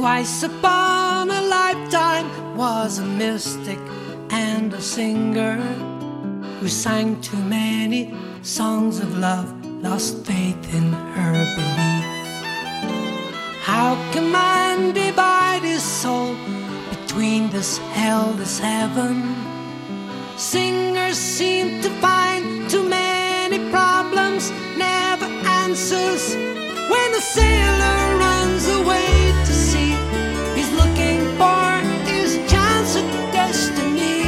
Twice upon a lifetime was a mystic and a singer who sang too many songs of love, lost faith in her belief. How can man divide his soul between this hell, this heaven? Singers seem to find too many problems, never answers. When a sailor runs away to sea, he's looking for his chance of destiny.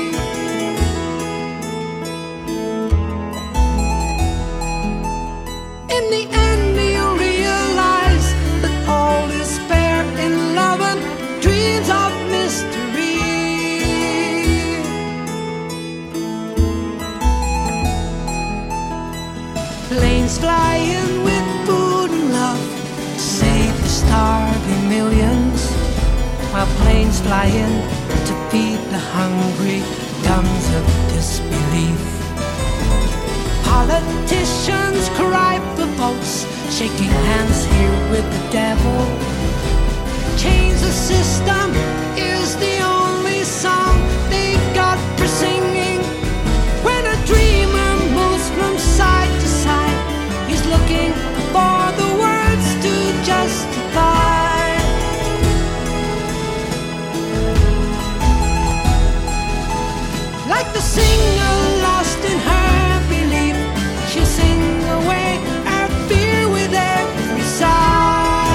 In the end he'll realize that all is fair in love and dreams of mystery. Planes flying with food and love to save the starving millions, while planes flying to feed the hungry guns of disbelief. Politicians cry for votes, shaking hands here with the devil. Change the system is the only song they got for singing. When a dreamer moves from side to side, he's looking for the words to justify. Like the singer lost in her belief, she'll sing away her fear with every sigh.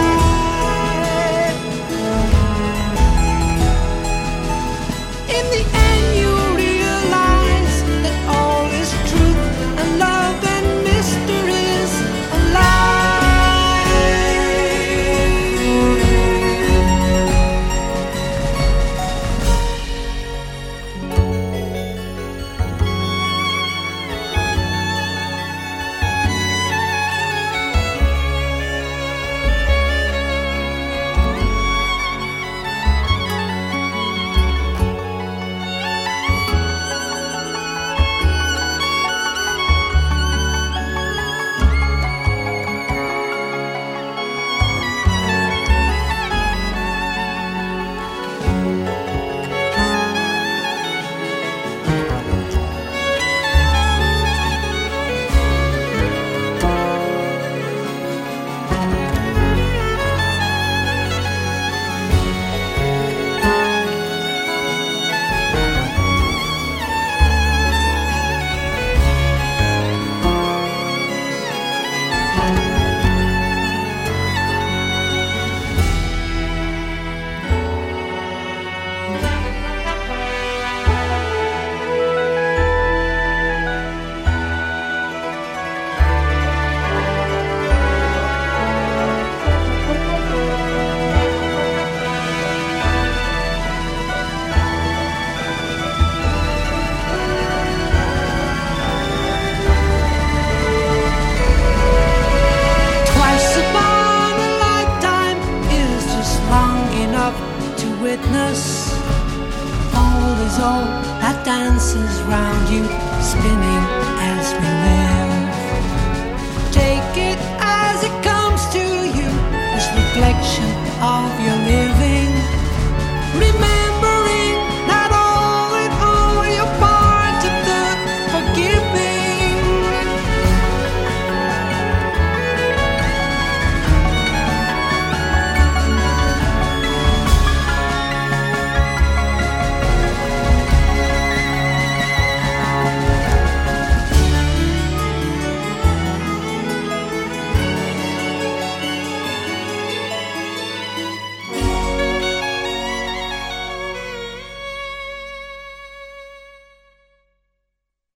In the end you'll realize that all is truth and love and mysteries alive. Witness all is all that dances round you, spinning as we live. Take it as it comes to you, this reflection of your